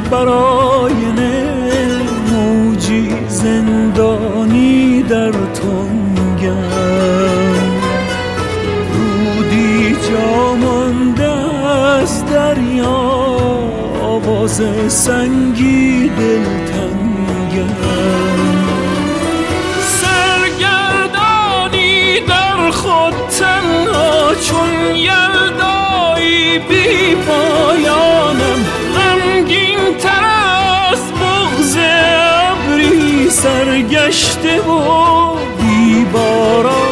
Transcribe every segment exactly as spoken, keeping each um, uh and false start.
بر آینه، موجی زندانی در تنگم، رودی جا مانده از دریا، آواز سنگی دلتنگم. سرگردانی در خود تنها چون یلدایی بی پایانم، غمگین تر از بغض ابری سرگشته و بی باران.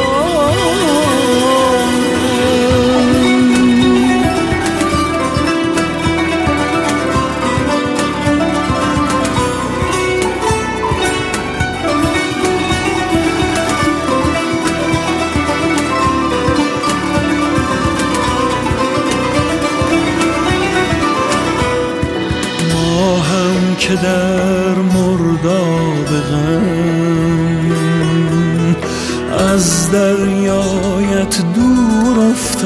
که در مرداب غم از دریایت دور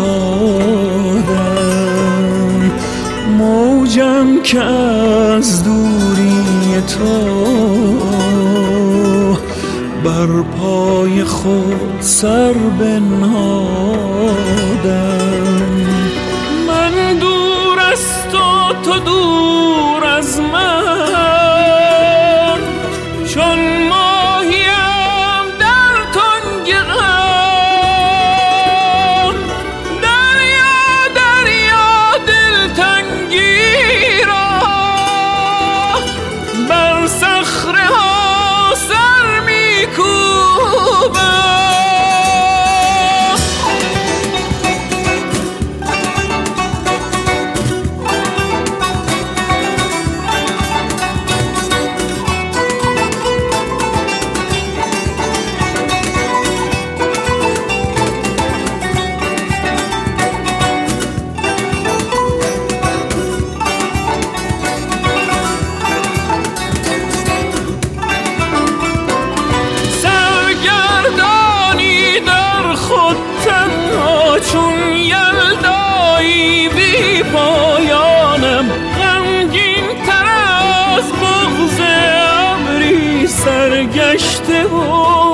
افتادم، موجم که از دوری تو بر پای خود سر بنهادم. من دور از تو، تو دور از من، چون ماهیم در تنگ غم. دریا دریا دلتنگی را بر صخره ها سر می‌کوبم. چون یلدایی بی پایانم، غمگین تر از بغض ابری سرگشته و